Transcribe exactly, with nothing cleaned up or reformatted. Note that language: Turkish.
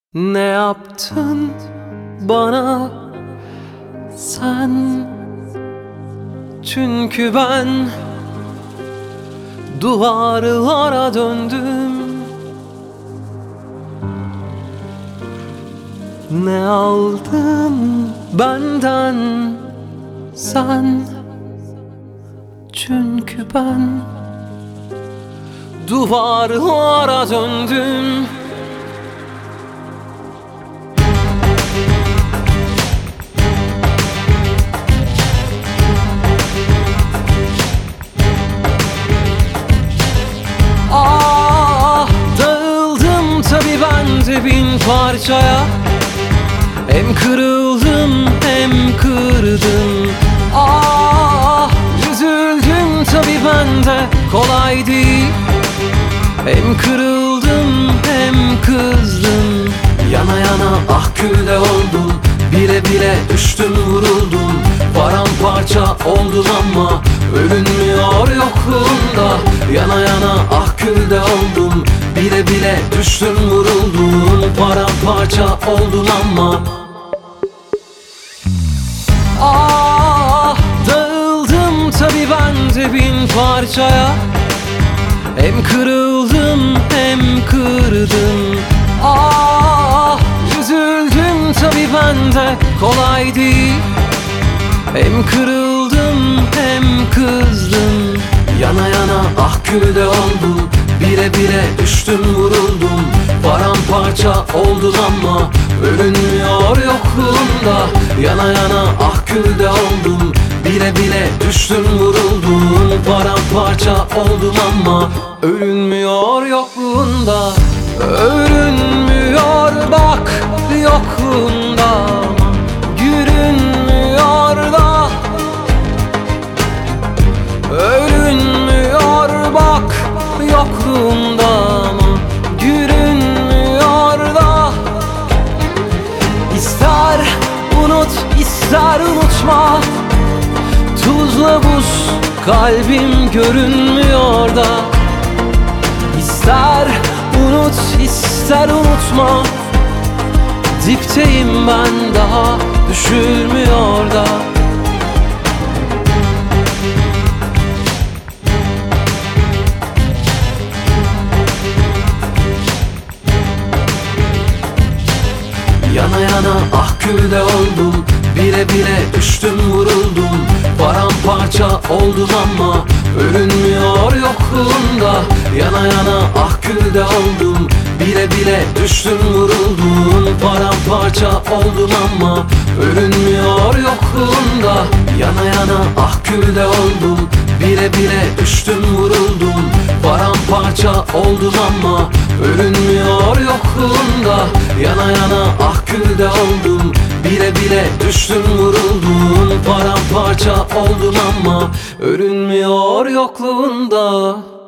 Ne yaptın bana sen? Çünkü ben duvarlara döndüm. Ne aldın benden sen? Çünkü ben duvarlara döndüm. Ah, dağıldım tabi ben de bin parçaya. Hem kırıldım hem kırdım. Ah, üzüldüm tabi ben de kolay değil. Hem kırıldım hem kızdım. Yana yana ah külde oldum. Bile bile düştüm vuruldum. Paramparça oldum ama ölünmüyor yokluğunda. Yana yana ah külde oldum. Bile bile düştüm vuruldum. Paramparça oldum ama. Ah, dağıldım tabi ben de bin parçaya. Hem kırıldım hem kırdım. Ah, üzüldüm tabi ben de kolay değil. Hem kırıldım hem kızdım. Yana yana ah külde oldum. Bire bire düştüm vuruldum. Paramparça oldum ama ölünmüyor yokluğunda. Yana yana ah külde oldum. Bire bire düştüm vuruldum. Paramparça oldum ama ölünmüyor yokluğunda. Ölünmüyor bak yokluğunda. Görünmüyor da. Ölünmüyor bak yokluğunda ama görünmüyor da. İster unut ister unutma. Tuzla buz kalbim görünmüyor da. İster unut ister unutma. Dipteyim ben daha düşürmüyor da. Yana yana ah külde oldum. Bire bire düştüm vuruldum. Paramparça oldum ama ölünmüyor yokluğunda. Yana yana ah külde oldum. Bire bire düştüm vuruldum. Paramparça oldum ama ölünmüyor yokluğunda. Yana yana ah külde oldum. Bire bire düştüm vuruldum. Paramparça oldum ama ölünmüyor yokluğunda. Yana yana ah külde oldum. Bire bire düştüm vuruldum. Paramparça oldum ama ölünmüyor yokluğunda.